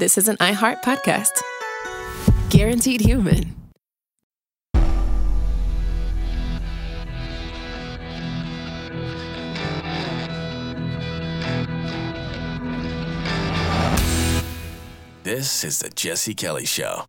this is an iHeart podcast. Guaranteed Human. This is the Jesse Kelly Show.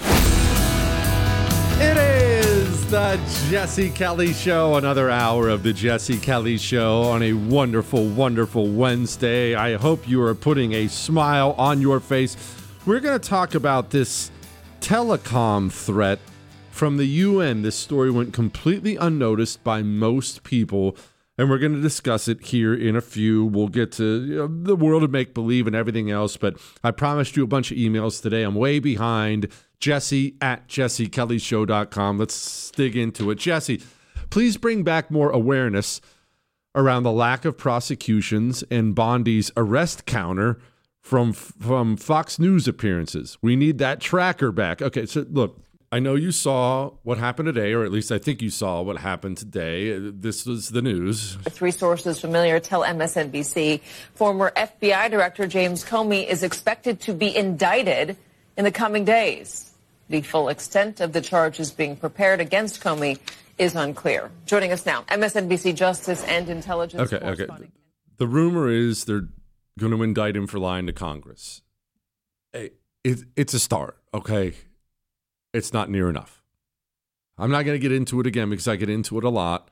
It is the Jesse Kelly Show, another hour of the Jesse Kelly Show on a wonderful, wonderful Wednesday. I hope you are putting a smile on your face. We're going to talk about this telecom threat from the UN. This story went completely unnoticed by most people, and we're going to discuss it here in a few. We'll get to the world of make-believe and everything else, but I promised you a bunch of emails today. I'm way behind. Jesse at jessekellyshow.com. Let's dig into it. Jesse, please bring back more awareness around the lack of prosecutions and Bondi's arrest counter from Fox News appearances. We need that tracker back. Okay, so look, I know you saw what happened today, or at least I think you saw what happened today. This was the news. Three sources familiar tell MSNBC former FBI Director James Comey is expected to be indicted in the coming days. The full extent of the charges being prepared against Comey is unclear. Joining us now, MSNBC Justice and Intelligence correspondent. The rumor is they're going to indict him for lying to Congress. It's a start, okay? It's not near enough. I'm not going to get into it again because I get into it a lot.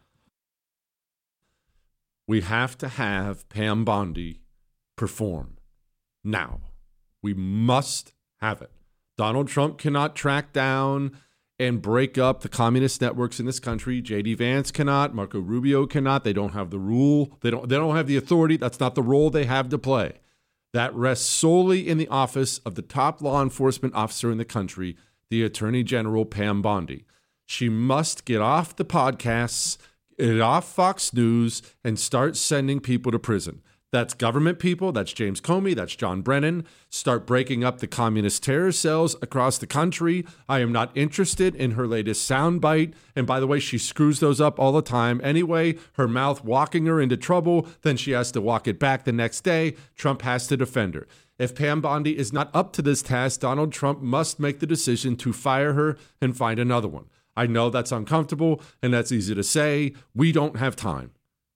We have to have Pam Bondi perform now. We must have it. Donald Trump cannot track down and break up the communist networks in this country. J.D. Vance cannot. Marco Rubio cannot. They don't have the rule. They don't have the authority. That's not the role they have to play. That rests solely in the office of the top law enforcement officer in the country, the Attorney General Pam Bondi. She must get off the podcasts, get off Fox News, and start sending people to prison. That's government people. That's James Comey. That's John Brennan. Start breaking up the communist terror cells across the country. I am not interested in her latest soundbite. And by the way, she screws those up all the time. Anyway, her mouth walking her into trouble. Then she has to walk it back the next day. Trump has to defend her. If Pam Bondi is not up to this task, Donald Trump must make the decision to fire her and find another one. I know that's uncomfortable and that's easy to say. We don't have time.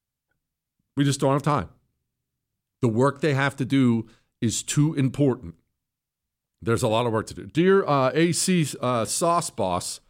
We just don't have time. The work they have to do is too important. There's a lot of work to do. Dear AC Sauce Boss,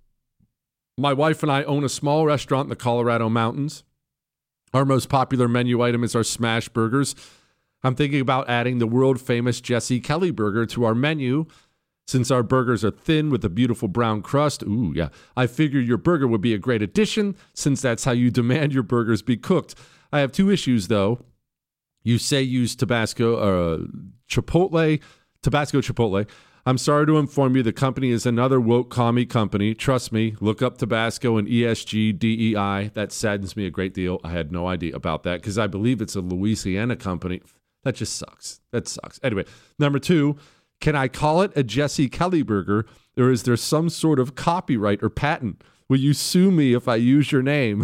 my wife and I own a small restaurant in the Colorado Mountains. Our most popular menu item is our smash burgers. I'm thinking about adding the world-famous Jesse Kelly burger to our menu. Since our burgers are thin with a beautiful brown crust, ooh, yeah, I figured your burger would be a great addition since that's how you demand your burgers be cooked. I have two issues, though. You say use Tabasco Chipotle. I'm sorry to inform you the company is another woke commie company. Trust me, look up Tabasco and ESG DEI. That saddens me a great deal. I had no idea about that because I believe it's a Louisiana company. That just sucks. That sucks. Anyway, number two, can I call it a Jesse Kelly burger or is there some sort of copyright or patent? Will you sue me if I use your name?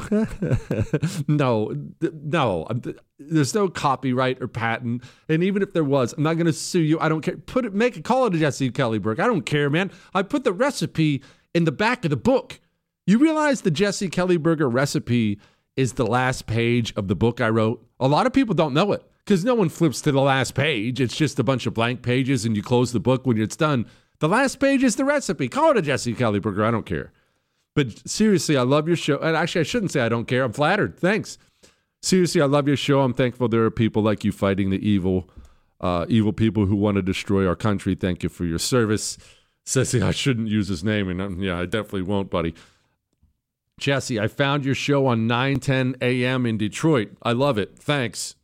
No, there's no copyright or patent. And even if there was, I'm not going to sue you. I don't care. Call it a Jesse Kelly burger. I don't care, man. I put the recipe in the back of the book. You realize the Jesse Kelly burger recipe is the last page of the book I wrote? A lot of people don't know it because no one flips to the last page. It's just a bunch of blank pages and you close the book when it's done. The last page is the recipe. Call it a Jesse Kelly burger. I don't care. But seriously, I love your show. And actually, I shouldn't say I don't care. I'm flattered. Thanks. Seriously, I love your show. I'm thankful there are people like you fighting the evil people who want to destroy our country. Thank you for your service. Says I shouldn't use his name. And yeah, I definitely won't, buddy. Jesse, I found your show on 9:10 a.m. in Detroit. I love it. Thanks.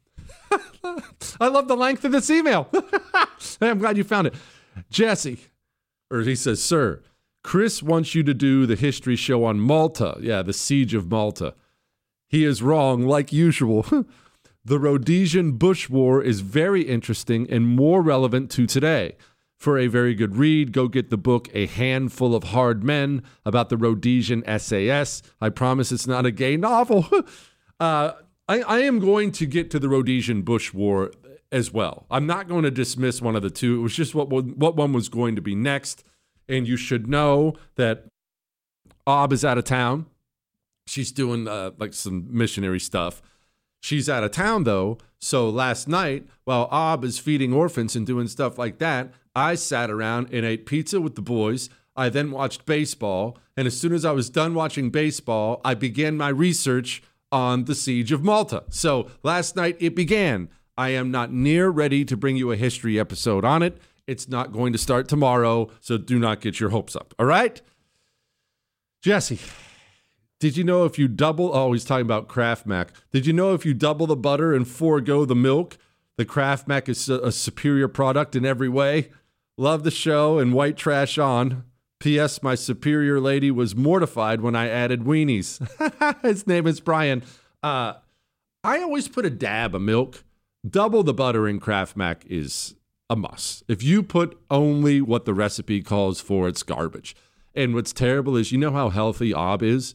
I love the length of this email. I'm glad you found it. Jesse, or he says, sir, Chris wants you to do the history show on Malta. Yeah, the Siege of Malta. He is wrong, like usual. The Rhodesian Bush War is very interesting and more relevant to today. For a very good read, go get the book A Handful of Hard Men about the Rhodesian SAS. I promise it's not a gay novel. I am going to get to the Rhodesian Bush War as well. I'm not going to dismiss one of the two. It was just what one was going to be next. And you should know that Ob is out of town. She's doing like some missionary stuff. She's out of town, though. So last night, while Ob is feeding orphans and doing stuff like that, I sat around and ate pizza with the boys. I then watched baseball. And as soon as I was done watching baseball, I began my research on the Siege of Malta. So last night it began. I am not near ready to bring you a history episode on it. It's not going to start tomorrow, so do not get your hopes up. All right? Jesse, did you know if you he's talking about Kraft Mac. Did you know if you double the butter and forego the milk, the Kraft Mac is a superior product in every way? Love the show and white trash on. P.S. My superior lady was mortified when I added weenies. His name is Brian. I always put a dab of milk. Double the butter in Kraft Mac is a must. If you put only what the recipe calls for, it's garbage. And what's terrible is, you know how healthy Ob is?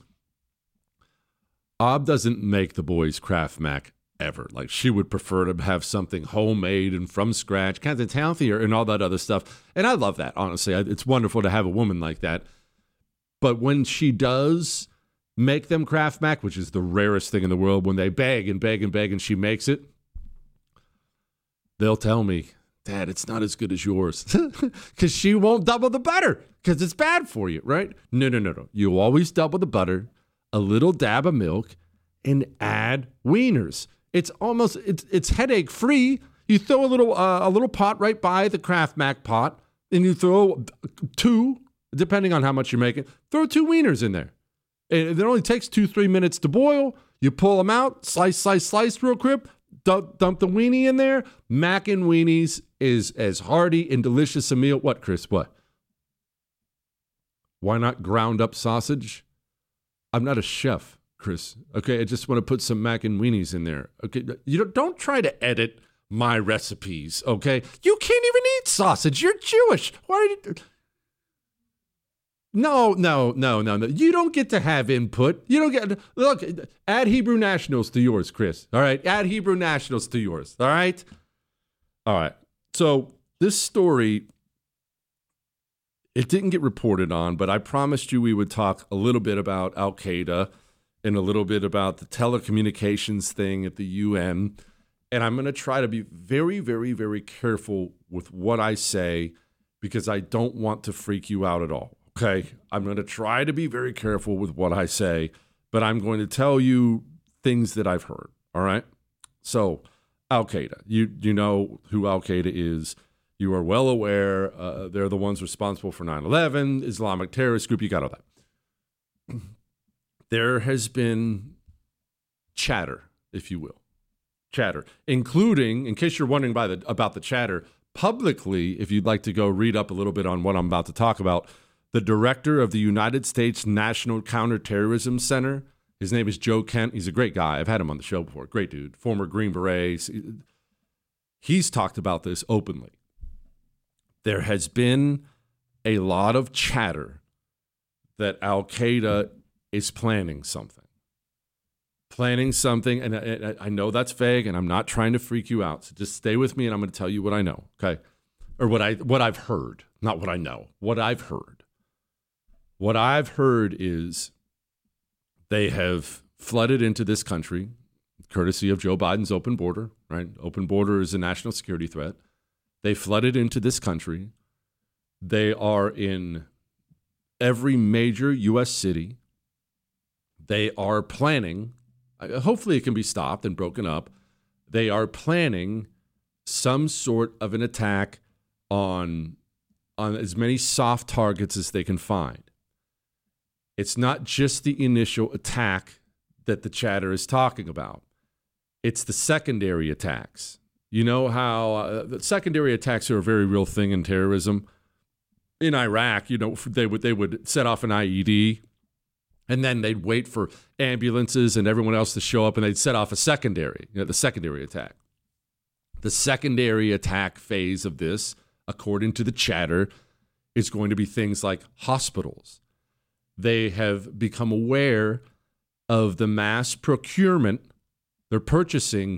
Ob doesn't make the boys Kraft Mac ever. Like, she would prefer to have something homemade and from scratch, kind of healthier and all that other stuff. And I love that, honestly. It's wonderful to have a woman like that. But when she does make them Kraft Mac, which is the rarest thing in the world, when they beg and beg and beg and she makes it, they'll tell me, Dad, it's not as good as yours. Because she won't double the butter because it's bad for you, right? No. You always double the butter, a little dab of milk, and add wieners. It's headache free. You throw a little pot right by the Kraft Mac pot, and you throw 2, depending on how much you're making, throw 2 wieners in there. And it only takes 2-3 minutes to boil. You pull them out, slice real quick, dump the weenie in there. Mac and weenies is as hearty and delicious a meal. What, Chris? What? Why not ground up sausage? I'm not a chef, Chris. Okay, I just want to put some mac and weenies in there. Okay, don't try to edit my recipes. Okay, you can't even eat sausage. You're Jewish. Why are you? No. You don't get to have input. You don't get. Look, add Hebrew Nationals to yours, Chris. All right, add Hebrew Nationals to yours. All right. So this story, it didn't get reported on, but I promised you we would talk a little bit about Al Qaeda and a little bit about the telecommunications thing at the UN. And I'm going to try to be very, very, very careful with what I say because I don't want to freak you out at all. Okay? I'm going to try to be very careful with what I say, but I'm going to tell you things that I've heard. All right? So, Al Qaeda. You know who Al Qaeda is. You are well aware. They're the ones responsible for 9/11, Islamic terrorist group. You got all that. There has been chatter, if you will. Chatter, including, in case you're wondering about the chatter, publicly, if you'd like to go read up a little bit on what I'm about to talk about, the director of the United States National Counterterrorism Center, his name is Joe Kent. He's a great guy. I've had him on the show before. Great dude. Former Green Beret. He's talked about this openly. There has been a lot of chatter that Al Qaeda is planning something. And I know that's vague, and I'm not trying to freak you out. So just stay with me, and I'm going to tell you what I know, okay? Or what I've heard, not what I know. What I've heard. What I've heard is they have flooded into this country, courtesy of Joe Biden's open border, right? Open border is a national security threat. They flooded into this country. They are in every major U.S. city. They are planning, hopefully it can be stopped and broken up. They are planning some sort of an attack on as many soft targets as they can find. It's not just the initial attack that the chatter is talking about. It's the secondary attacks. You know how the secondary attacks are a very real thing in terrorism. In Iraq, you know, they would set off an IED, and then they'd wait for ambulances and everyone else to show up, and they'd set off a secondary, the secondary attack. The secondary attack phase of this, according to the chatter, is going to be things like hospitals. They have become aware of the mass procurement. They're purchasing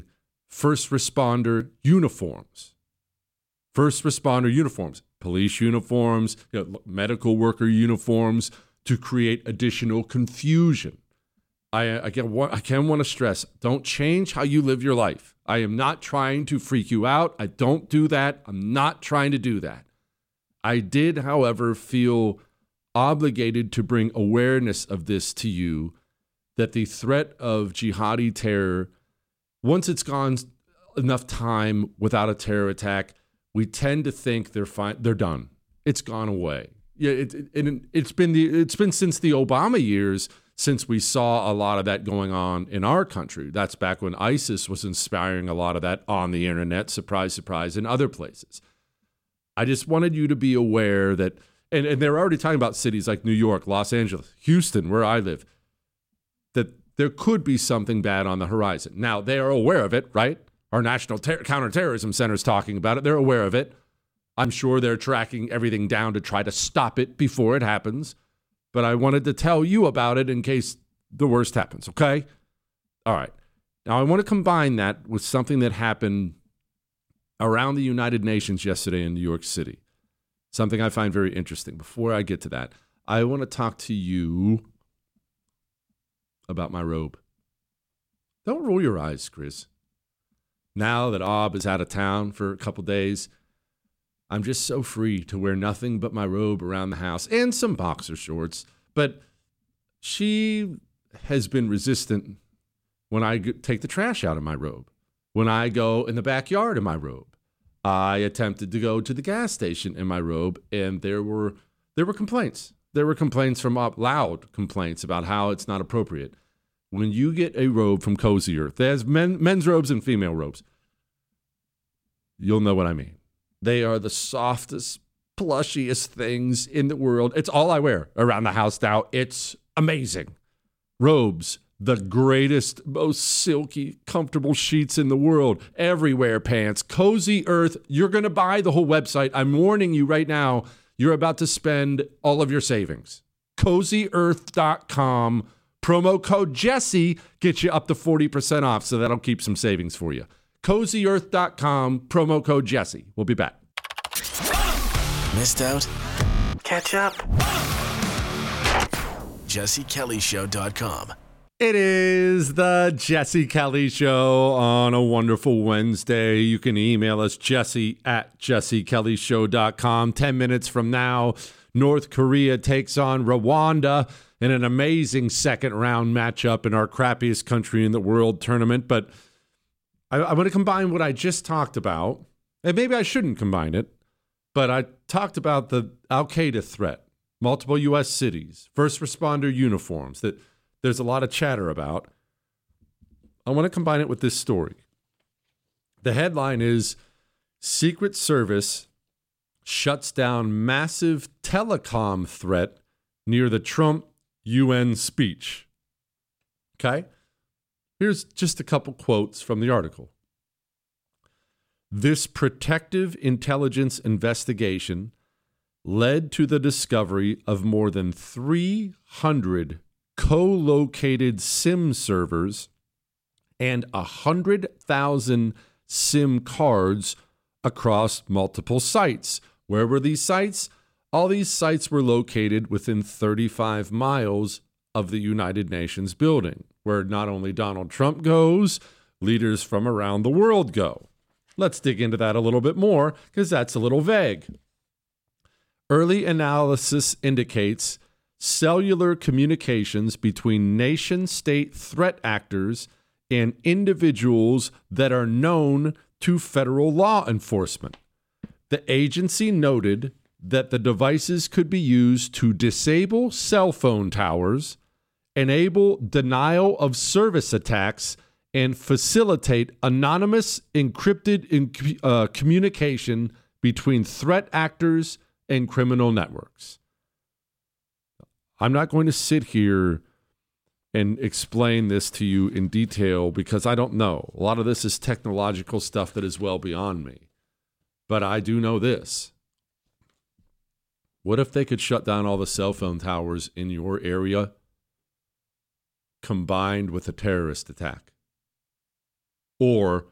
first responder uniforms. First responder uniforms, police uniforms, medical worker uniforms, to create additional confusion. I again want to stress, don't change how you live your life. I am not trying to freak you out. I don't do that. I'm not trying to do that. I did, however, feel obligated to bring awareness of this to you, that the threat of jihadi terror, once it's gone enough time without a terror attack, we tend to think they're fine. They're done. It's gone away. Yeah, it's been since the Obama years since we saw a lot of that going on in our country. That's back when ISIS was inspiring a lot of that on the internet, surprise, surprise, in other places. I just wanted you to be aware that, and they're already talking about cities like New York, Los Angeles, Houston, where I live, that there could be something bad on the horizon. Now, they are aware of it, right? Our National Counterterrorism Center is talking about it. They're aware of it. I'm sure they're tracking everything down to try to stop it before it happens. But I wanted to tell you about it in case the worst happens, okay? All right. Now, I want to combine that with something that happened around the United Nations yesterday in New York City. Something I find very interesting. Before I get to that, I want to talk to you about my robe. Don't roll your eyes, Chris. Now that Ob is out of town for a couple days, I'm just so free to wear nothing but my robe around the house and some boxer shorts. But she has been resistant when I take the trash out of my robe, when I go in the backyard in my robe. I attempted to go to the gas station in my robe, and there were complaints. There were complaints from Ob, loud complaints about how it's not appropriate. When you get a robe from Cozy Earth, there's men's robes and female robes. You'll know what I mean. They are the softest, plushiest things in the world. It's all I wear around the house now. It's amazing. Robes, the greatest, most silky, comfortable sheets in the world. Everywhere pants. Cozy Earth, you're going to buy the whole website. I'm warning you right now, you're about to spend all of your savings. CozyEarth.com. Promo code Jesse gets you up to 40% off, so that'll keep some savings for you. CozyEarth.com, promo code Jesse. We'll be back. Missed out? Catch up. JesseKellyShow.com. It is the Jesse Kelly Show on a wonderful Wednesday. You can email us, jesse@jessekellyshow.com. 10 minutes from now, North Korea takes on Rwanda in an amazing second-round matchup in our crappiest country in the world tournament. But I want to combine what I just talked about, and maybe I shouldn't combine it, but I talked about the Al-Qaeda threat, multiple U.S. cities, first responder uniforms that there's a lot of chatter about. I want to combine it with this story. The headline is, Secret Service shuts down massive telecom threat near the Trump UN speech. Okay? Here's just a couple quotes from the article. This protective intelligence investigation led to the discovery of more than 300 co-located SIM servers and 100,000 SIM cards across multiple sites. Where were these sites? All these sites were located within 35 miles of the United Nations building, where not only Donald Trump goes, leaders from around the world go. Let's dig into that a little bit more, because that's a little vague. Early analysis indicates cellular communications between nation-state threat actors and individuals that are known to federal law enforcement. The agency noted that the devices could be used to disable cell phone towers, enable denial of service attacks, and facilitate anonymous encrypted communication between threat actors and criminal networks. I'm not going to sit here and explain this to you in detail because I don't know. A lot of this is technological stuff that is well beyond me. But I do know this. What if they could shut down all the cell phone towers in your area combined with a terrorist attack? Or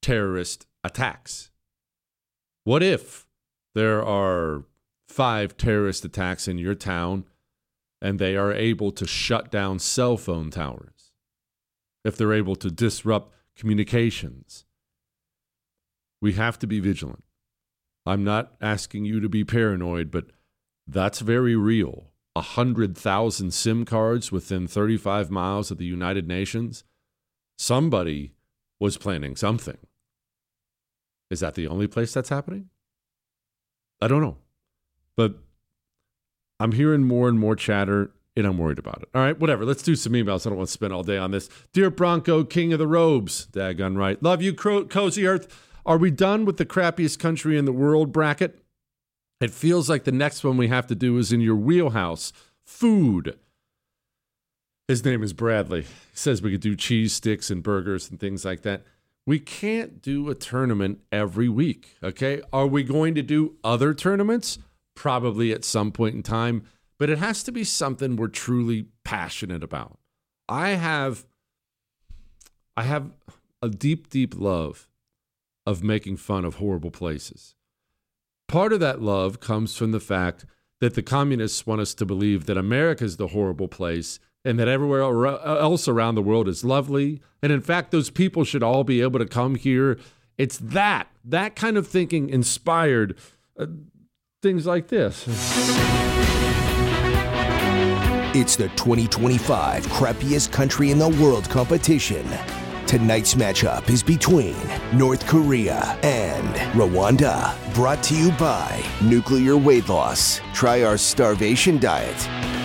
terrorist attacks? What if there are 5 terrorist attacks in your town and they are able to shut down cell phone towers? If they're able to disrupt communications? We have to be vigilant. I'm not asking you to be paranoid, but that's very real. 100,000 SIM cards within 35 miles of the United Nations. Somebody was planning something. Is that the only place that's happening? I don't know. But I'm hearing more and more chatter, and I'm worried about it. All right, whatever. Let's do some emails. I don't want to spend all day on this. Dear Bronco, King of the Robes. Daggone right. Love you, Cozy Earth. Are we done with the crappiest country in the world bracket? It feels like the next one we have to do is in your wheelhouse. Food. His name is Bradley. He says we could do cheese sticks and burgers and things like that. We can't do a tournament every week, okay? Are we going to do other tournaments? Probably at some point in time, but it has to be something we're truly passionate about. I have a deep, deep love of making fun of horrible places. Part of that love comes from the fact that the communists want us to believe that America is the horrible place and that everywhere else around the world is lovely. And in fact, those people should all be able to come here. It's that kind of thinking inspired things like this. It's the 2025 crappiest country in the world competition. Tonight's matchup is between North Korea and Rwanda. Brought to you by Nuclear Weight Loss. Try our starvation diet.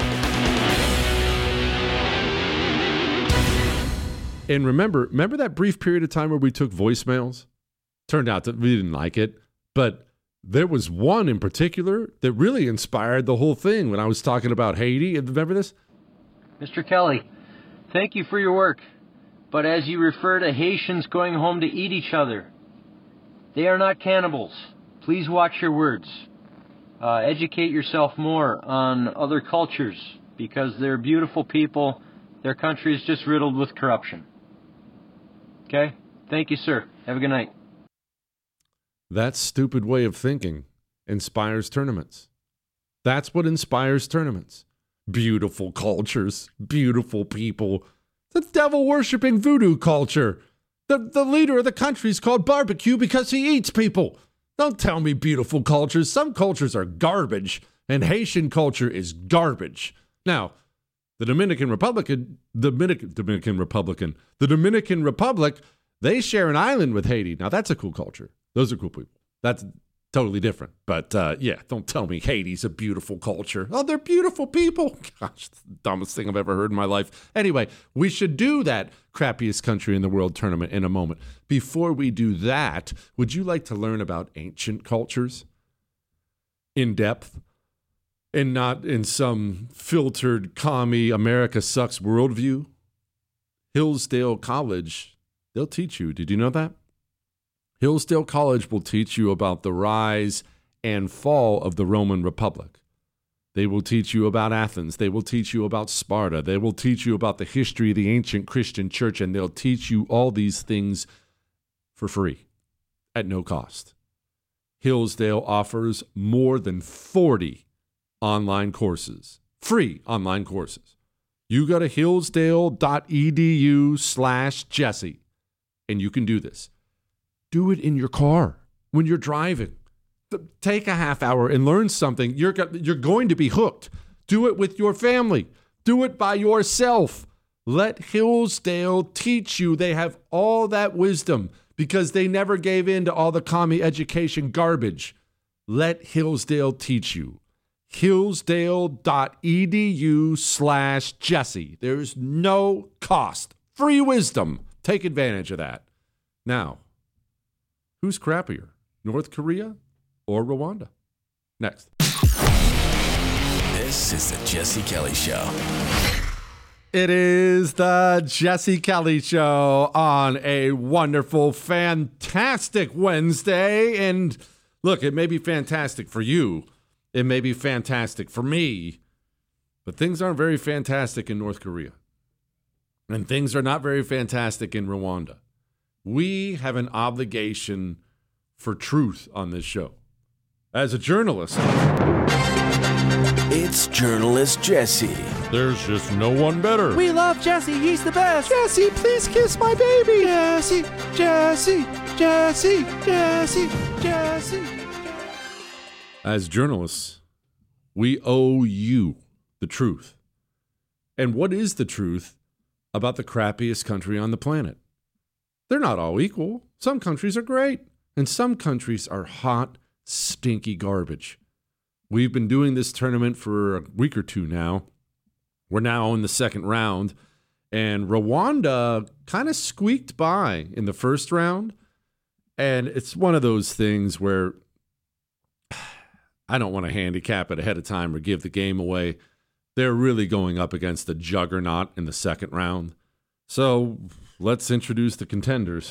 And remember that brief period of time where we took voicemails? Turned out that we didn't like it, but there was one in particular that really inspired the whole thing when I was talking about Haiti. Remember this? Mr. Kelly, thank you for your work. But as you refer to Haitians going home to eat each other, they are not cannibals. Please watch your words. Educate yourself more on other cultures because they're beautiful people. Their country is just riddled with corruption. Okay? Thank you, sir. Have a good night. That stupid way of thinking inspires tournaments. That's what inspires tournaments. Beautiful cultures, beautiful people. The devil-worshipping voodoo culture. The leader of the country is called barbecue because he eats people. Don't tell me beautiful cultures. Some cultures are garbage, and Haitian culture is garbage. Now, the Dominican Republic, they share an island with Haiti. Now, that's a cool culture. Those are cool people. That's totally different. But, yeah, don't tell me Haiti's a beautiful culture. Oh, they're beautiful people. Gosh, it's the dumbest thing I've ever heard in my life. Anyway, we should do that crappiest country in the world tournament in a moment. Before we do that, would you like to learn about ancient cultures in depth and not in some filtered, commie, America sucks worldview? Hillsdale College, they'll teach you. Did you know that? Hillsdale College will teach you about the rise and fall of the Roman Republic. They will teach you about Athens. They will teach you about Sparta. They will teach you about the history of the ancient Christian church, and they'll teach you all these things for free at no cost. Hillsdale offers more than 40 online courses, free online courses. You go to hillsdale.edu/Jesse, and you can do this. Do it in your car when you're driving. Take a half hour and learn something. You're going to be hooked. Do it with your family. Do it by yourself. Let Hillsdale teach you. They have all that wisdom because they never gave in to all the commie education garbage. Let Hillsdale teach you. Hillsdale.edu/Jesse. There's no cost. Free wisdom. Take advantage of that. Now, who's crappier, North Korea or Rwanda? Next. This is the Jesse Kelly Show. It is the Jesse Kelly Show on a wonderful, fantastic Wednesday. And look, it may be fantastic for you. It may be fantastic for me. But things aren't very fantastic in North Korea. And things are not very fantastic in Rwanda. we have an obligation for truth on this show. As a journalist, It's Journalist Jesse. there's just no one better. We love Jesse. He's the best. Jesse, please kiss my baby. Jesse, Jesse, Jesse, Jesse, Jesse. As journalists, we owe you the truth. And what is the truth about the crappiest country on the planet? They're not all equal. Some countries are great, and some countries are hot, stinky garbage. We've been doing this tournament for a week or two now. We're now in the second round, and Rwanda kind of squeaked by in the first round. And it's one of those things where I don't want to handicap it ahead of time or give the game away. They're really going up against the juggernaut in the second round. So let's introduce the contenders.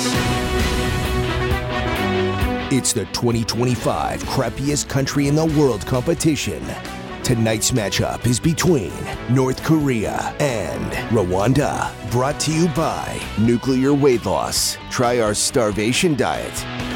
It's the 2025 crappiest country in the world competition. Tonight's matchup is between North Korea and Rwanda. Brought to you by Nuclear Weight Loss. Try our starvation diet.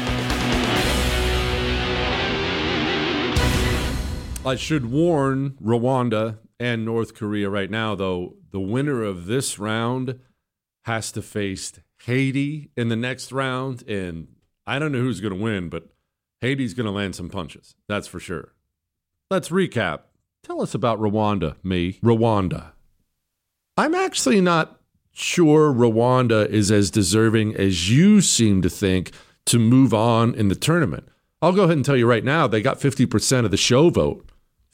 I should warn Rwanda and North Korea right now, though, the winner of this round has to face Haiti in the next round. And I don't know who's going to win, but Haiti's going to land some punches. That's for sure. Let's recap. Tell us about Rwanda, me. Rwanda. I'm actually not sure Rwanda is as deserving as you seem to think to move on in the tournament. I'll go ahead and tell you right now, they got 50% of the show vote.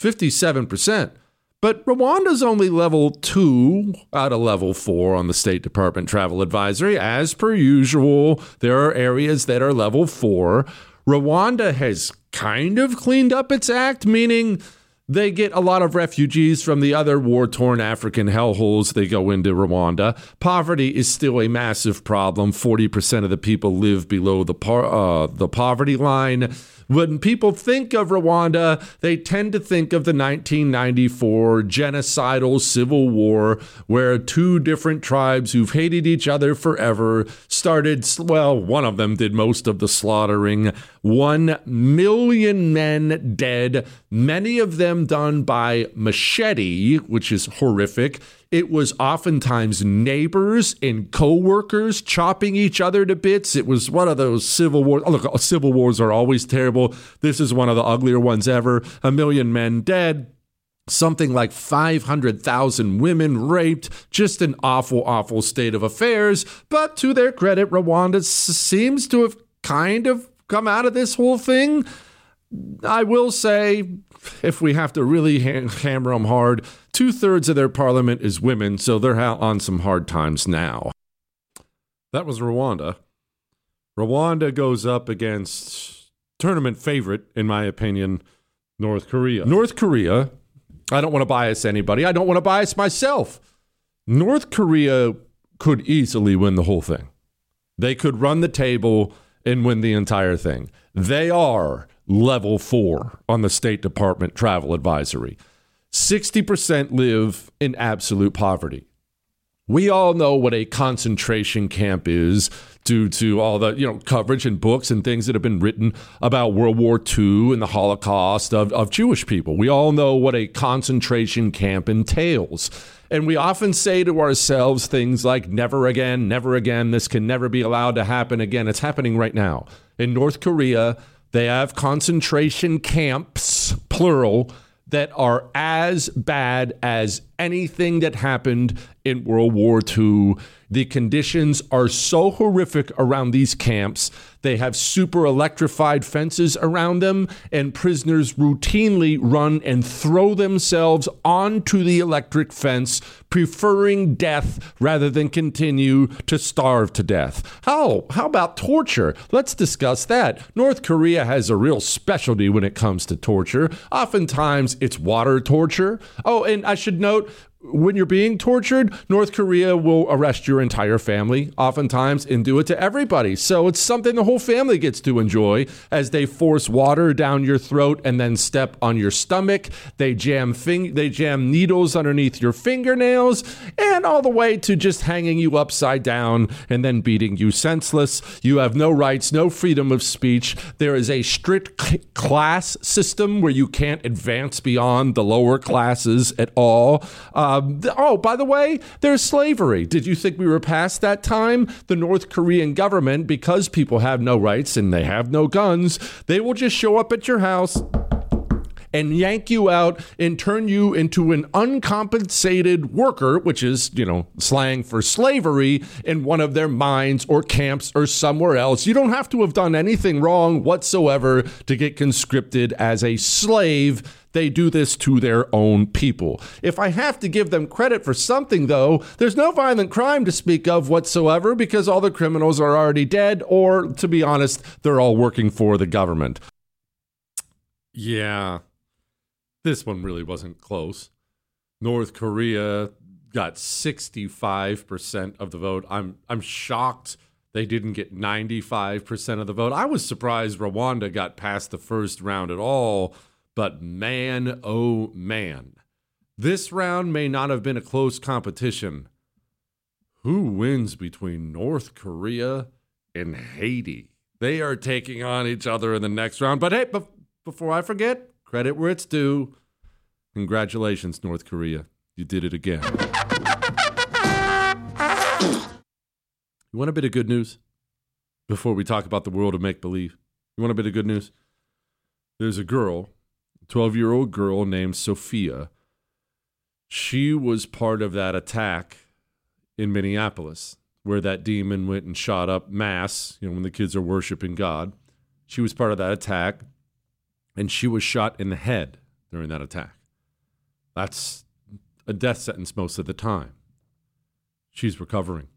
57%. But Rwanda's only level 2 out of level 4 on the State Department Travel Advisory. As per usual, there are areas that are level 4. Rwanda has kind of cleaned up its act, meaning they get a lot of refugees from the other war-torn African hellholes. They go into Rwanda. Poverty is still a massive problem. 40% of the people live below the poverty line. When people think of Rwanda, they tend to think of the 1994 genocidal civil war where two different tribes who've hated each other forever started, well, one of them did most of the slaughtering. 1 million men dead, many of them done by machete, which is horrific. It was oftentimes neighbors and co-workers chopping each other to bits. It was one of those civil wars. Oh, look, civil wars are always terrible. This is one of the uglier ones ever. 1 million men dead. Something like 500,000 women raped. Just an awful, awful state of affairs. But to their credit, Rwanda seems to have kind of come out of this whole thing. I will say, if we have to really hammer them hard, 2/3 of their parliament is women, so they're on some hard times now. That was Rwanda. Rwanda goes up against tournament favorite, in my opinion, North Korea. North Korea, I don't want to bias anybody. I don't want to bias myself. North Korea could easily win the whole thing. They could run the table and win the entire thing. They are level 4 on the State Department Travel Advisory. 60% live in absolute poverty. We all know what a concentration camp is due to all the coverage and books and things that have been written about World War II and the Holocaust of Jewish people. We all know what a concentration camp entails. And we often say to ourselves things like, never again, this can never be allowed to happen again. It's happening right now. In North Korea, they have concentration camps, plural, that are as bad as anything that happened in World War II. The conditions are so horrific around these camps. They have super electrified fences around them, and prisoners routinely run and throw themselves onto the electric fence, preferring death rather than continue to starve to death. How about torture? Let's discuss that. North Korea has a real specialty when it comes to torture. Oftentimes, it's water torture. Oh, and I should note, when you're being tortured, North Korea will arrest your entire family, oftentimes, and do it to everybody. So it's something to whole family gets to enjoy as they force water down your throat and then step on your stomach. They jam needles underneath your fingernails, and all the way to just hanging you upside down and then beating you senseless. You have no rights, no freedom of speech. There is a strict class system where you can't advance beyond the lower classes at all. By the way, there's slavery. Did you think we were past that time? The North Korean government, because people have no rights and they have no guns, they will just show up at your house and yank you out and turn you into an uncompensated worker, which is, slang for slavery, in one of their mines or camps or somewhere else. You don't have to have done anything wrong whatsoever to get conscripted as a slave. They do this to their own people. If I have to give them credit for something, though, there's no violent crime to speak of whatsoever because all the criminals are already dead, or, to be honest, they're all working for the government. Yeah. This one really wasn't close. North Korea got 65% of the vote. I'm shocked they didn't get 95% of the vote. I was surprised Rwanda got past the first round at all, but man, oh man. This round may not have been a close competition. Who wins between North Korea and Haiti? They are taking on each other in the next round. But hey, before I forget, credit where it's due. Congratulations, North Korea. You did it again. You want a bit of good news before we talk about the world of make-believe? You want a bit of good news? There's a girl, a 12-year-old girl named Sophia. She was part of that attack in Minneapolis where that demon went and shot up mass, when the kids are worshiping God. She was part of that attack, and she was shot in the head during that attack. That's a death sentence most of the time. She's recovering.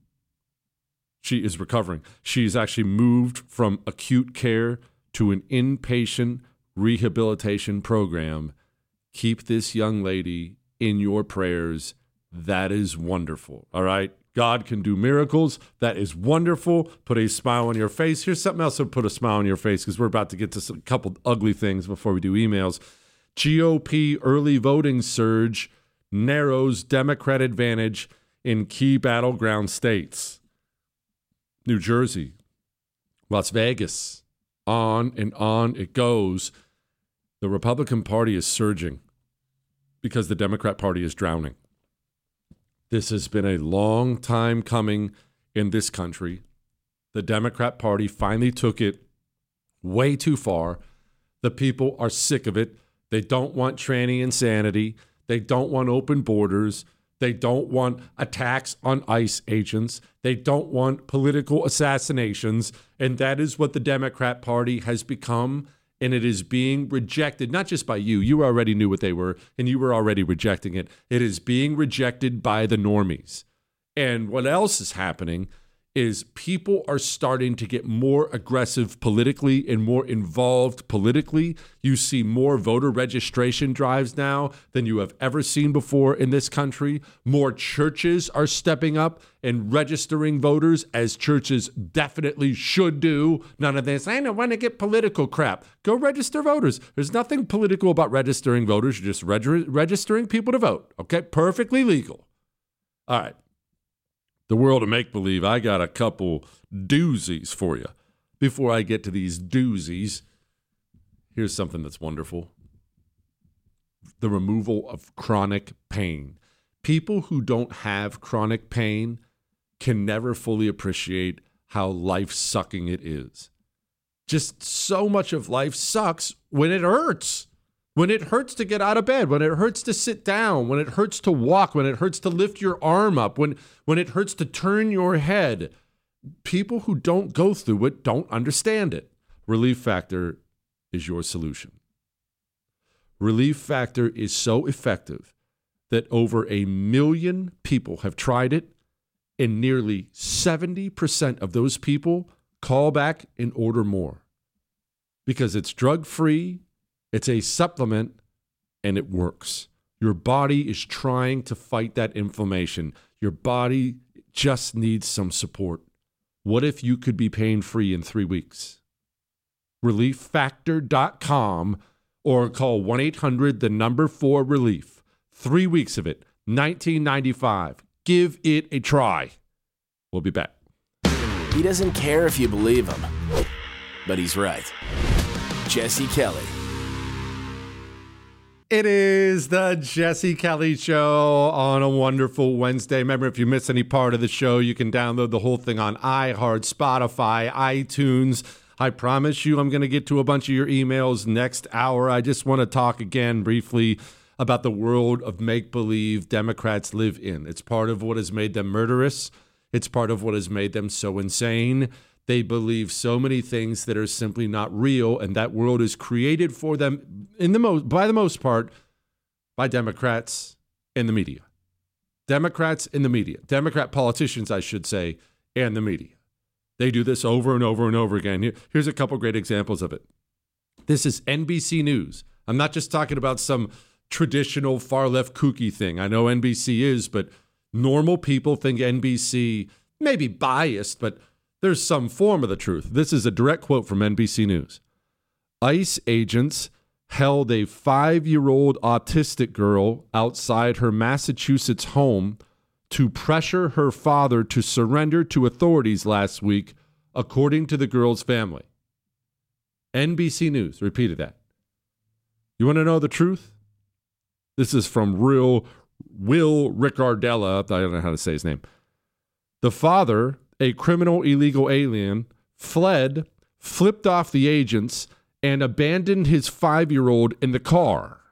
She is recovering. She's actually moved from acute care to an inpatient rehabilitation program. Keep this young lady in your prayers. That is wonderful. All right? God can do miracles. That is wonderful. Put a smile on your face. Here's something else to put a smile on your face because we're about to get to a couple ugly things before we do emails. GOP early voting surge narrows Democrat advantage in key battleground states. New Jersey, Las Vegas, on and on it goes. The Republican Party is surging because the Democrat Party is drowning. This has been a long time coming in this country. The Democrat Party finally took it way too far. The people are sick of it. They don't want tranny insanity. They don't want open borders. They don't want attacks on ICE agents. They don't want political assassinations. And that is what the Democrat Party has become. And it is being rejected, not just by you. You already knew what they were, and you were already rejecting it. It is being rejected by the normies. And what else is happening is people are starting to get more aggressive politically and more involved politically. You see more voter registration drives now than you have ever seen before in this country. More churches are stepping up and registering voters, as churches definitely should do. None of this, I don't want to get political crap. Go register voters. There's nothing political about registering voters. You're just registering people to vote. Okay? Perfectly legal. All right. The world of make-believe, I got a couple doozies for you. Before I get to these doozies, here's something that's wonderful. The removal of chronic pain. People who don't have chronic pain can never fully appreciate how life-sucking it is. Just so much of life sucks when it hurts. When it hurts to get out of bed, when it hurts to sit down, when it hurts to walk, when it hurts to lift your arm up, when it hurts to turn your head. People who don't go through it don't understand it. Relief Factor is your solution. Relief Factor is so effective that over 1 million people have tried it, and nearly 70% of those people call back and order more. Because it's drug-free, it's a supplement, and it works. Your body is trying to fight that inflammation. Your body just needs some support. What if you could be pain-free in 3 weeks? ReliefFactor.com or call 1-800-4-RELIEF. 3 weeks of it, $19.95. Give it a try. We'll be back. He doesn't care if you believe him, but he's right. Jesse Kelly. It is the Jesse Kelly Show on a wonderful Wednesday. Remember, if you miss any part of the show, you can download the whole thing on iHeart, Spotify, iTunes. I promise you I'm going to get to a bunch of your emails next hour. I just want to talk again briefly about the world of make-believe Democrats live in. It's part of what has made them murderous. It's part of what has made them so insane. They believe so many things that are simply not real, and that world is created for them by the most part by Democrats and the media. Democrats and the media. Democrat politicians, I should say, and the media. They do this over and over and over again. Here's a couple great examples of it. This is NBC News. I'm not just talking about some traditional far-left kooky thing. I know NBC is, but normal people think NBC may be biased, but there's some form of the truth. This is a direct quote from NBC News. ICE agents held a 5-year-old autistic girl outside her Massachusetts home to pressure her father to surrender to authorities last week, according to the girl's family. NBC News repeated that. You want to know the truth? This is from Will Ricardella. I don't know how to say his name. The father, a criminal illegal alien, fled, flipped off the agents, and abandoned his 5-year-old in the car.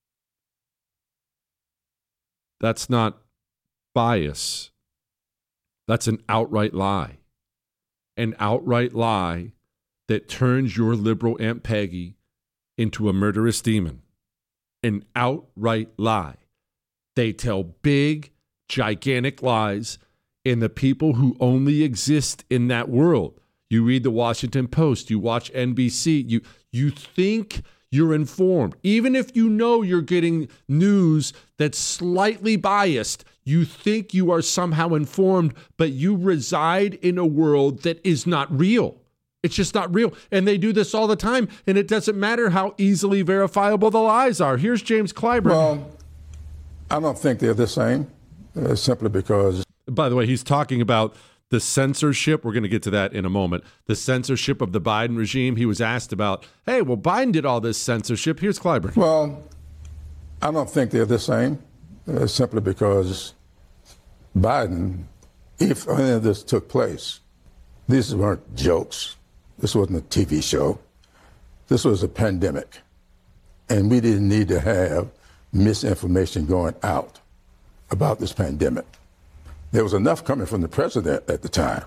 That's not bias. That's an outright lie. An outright lie that turns your liberal Aunt Peggy into a murderous demon. An outright lie. They tell big, gigantic lies, and the people who only exist in that world. You read the Washington Post, you watch NBC, you think you're informed. Even if you know you're getting news that's slightly biased, you think you are somehow informed, but you reside in a world that is not real. It's just not real. And they do this all the time, and it doesn't matter how easily verifiable the lies are. Here's James Clyburn. Well, I don't think they're the same, simply because... By the way, he's talking about the censorship. We're going to get to that in a moment. The censorship of the Biden regime. He was asked about, hey, well, Biden did all this censorship. Here's Clyburn. Well, I don't think they're the same, simply because Biden, if any of this took place, these weren't jokes. This wasn't a TV show. This was a pandemic. And we didn't need to have misinformation going out about this pandemic. There was enough coming from the president at the time.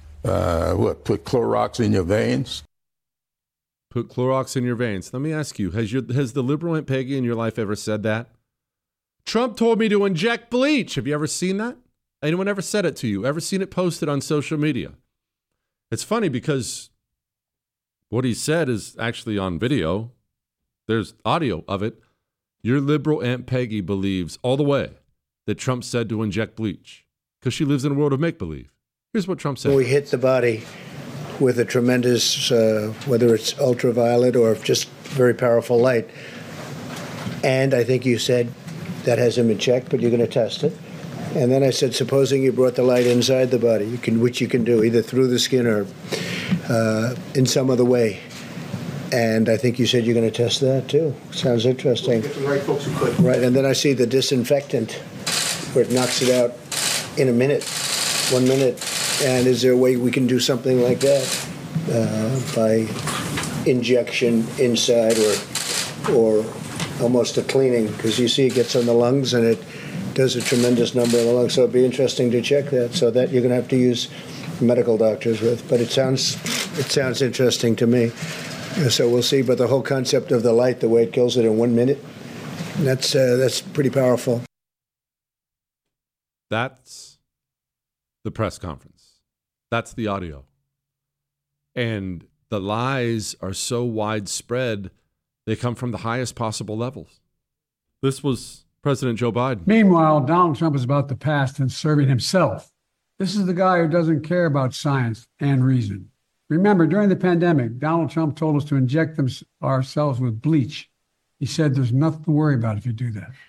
Put Clorox in your veins? Put Clorox in your veins. Let me ask you, has the liberal Aunt Peggy in your life ever said that? Trump told me to inject bleach. Have you ever seen that? Anyone ever said it to you? Ever seen it posted on social media? It's funny because what he said is actually on video. There's audio of it. Your liberal Aunt Peggy believes all the way that Trump said to inject bleach because she lives in a world of make-believe. Here's what Trump said. We hit the body with a tremendous, whether it's ultraviolet or just very powerful light. And I think you said that hasn't been checked, but you're going to test it. And then I said, supposing you brought the light inside the body, which you can do either through the skin or in some other way. And I think you said you're going to test that too. Sounds interesting. We'll get the right folks who could. Right, and then I see the disinfectant where it knocks it out in a minute, 1 minute. And is there a way we can do something like that by injection inside or almost a cleaning? Because you see it gets on the lungs and it does a tremendous number in the lungs. So it'd be interesting to check that. So that you're going to have to use medical doctors with. But it sounds interesting to me. So we'll see. But the whole concept of the light, the way it kills it in 1 minute, that's pretty powerful. That's the press conference. That's the audio. And the lies are so widespread, they come from the highest possible levels. This was President Joe Biden. Meanwhile, Donald Trump is about the past and serving himself This is the guy who doesn't care about science and reason. Remember, during the pandemic, Donald Trump told us to inject ourselves with bleach. He said there's nothing to worry about if you do that.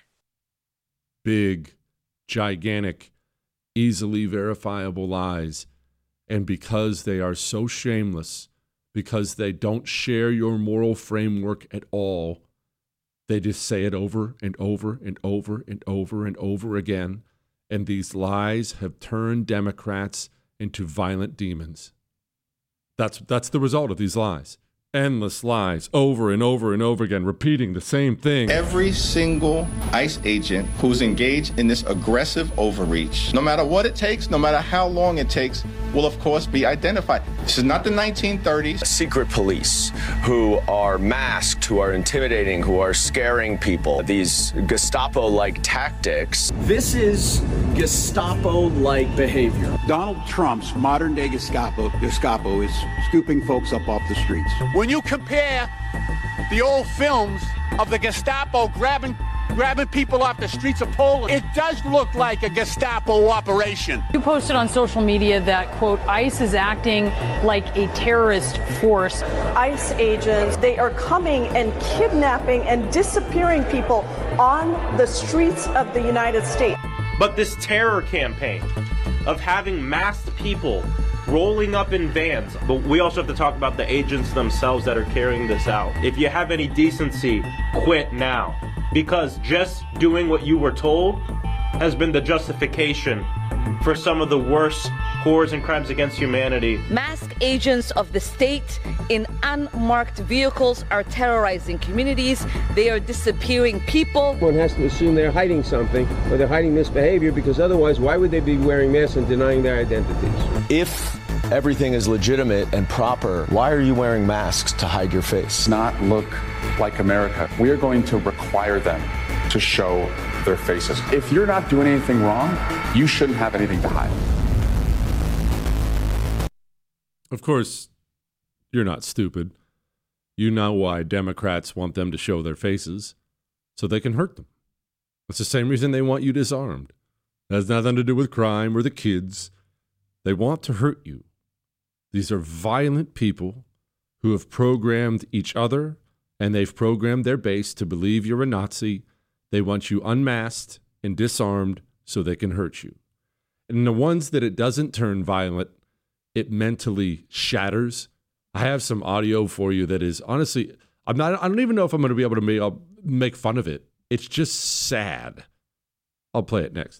Big, gigantic, easily verifiable lies. And because they are so shameless, because they don't share your moral framework at all, they just say it over and over and over and over and over again. And these lies have turned Democrats into violent demons. That's the result of these lies. Endless lies, over and over and over again, repeating the same thing. Every single ICE agent who's engaged in this aggressive overreach, no matter what it takes, no matter how long it takes, will of course be identified. This is not the 1930s. Secret police who are masked, who are intimidating, who are scaring people. These Gestapo-like tactics. This is Gestapo-like behavior. Donald Trump's modern-day Gestapo is scooping folks up off the streets. When you compare the old films of the Gestapo grabbing people off the streets of Poland, it does look like a Gestapo operation. You posted on social media that, quote, ICE is acting like a terrorist force. ICE agents, they are coming and kidnapping and disappearing people on the streets of the United States. But this terror campaign of having masked people rolling up in vans. But we also have to talk about the agents themselves that are carrying this out. If you have any decency, quit now. Because just doing what you were told has been the justification for some of the worst horrors and crimes against humanity. Masked agents of the state in unmarked vehicles are terrorizing communities. They are disappearing people. One has to assume they're hiding something or they're hiding misbehavior, because otherwise, why would they be wearing masks and denying their identities? If everything is legitimate and proper, why are you wearing masks to hide your face? Not look like America. We are going to require them to show their faces. If you're not doing anything wrong, you shouldn't have anything to hide. Of course, you're not stupid. You know why Democrats want them to show their faces, so they can hurt them. It's the same reason they want you disarmed. It has nothing to do with crime or the kids. They want to hurt you. These are violent people who have programmed each other, and they've programmed their base to believe you're a Nazi. They want you unmasked and disarmed so they can hurt you. And the ones that it doesn't turn violent, it mentally shatters. I have some audio for you that is, honestly, I don't even know if I'm going to be able to make fun of it. It's just sad. I'll play it next.